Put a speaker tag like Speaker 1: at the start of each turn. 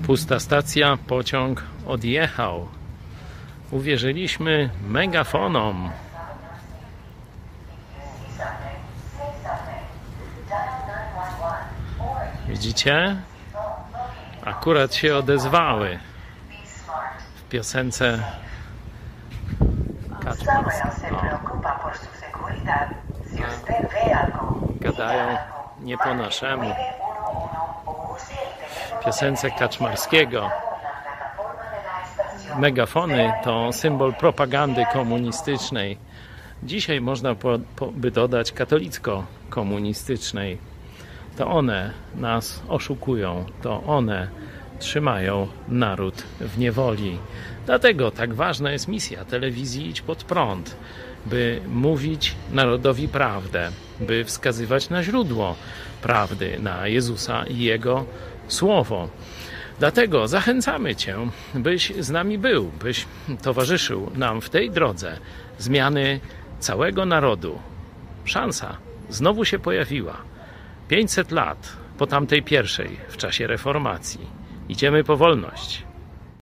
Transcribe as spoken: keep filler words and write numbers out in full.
Speaker 1: Pusta stacja, pociąg odjechał. Uwierzyliśmy megafonom. Widzicie? Akurat się odezwały w piosence Kaczmarskiej. Gadają nie po naszemu. W piosence Kaczmarskiego. Megafony to symbol propagandy komunistycznej. Dzisiaj można po, po, by dodać katolicko-komunistycznej. To one nas oszukują, to one trzymają naród w niewoli. Dlatego tak ważna jest misja telewizji Idź Pod Prąd, by mówić narodowi prawdę, by wskazywać na źródło prawdy, na Jezusa i Jego Słowo. Dlatego zachęcamy Cię, byś z nami był, byś towarzyszył nam w tej drodze zmiany całego narodu. Szansa znowu się pojawiła. pięćset lat po tamtej pierwszej w czasie reformacji. Idziemy po wolność.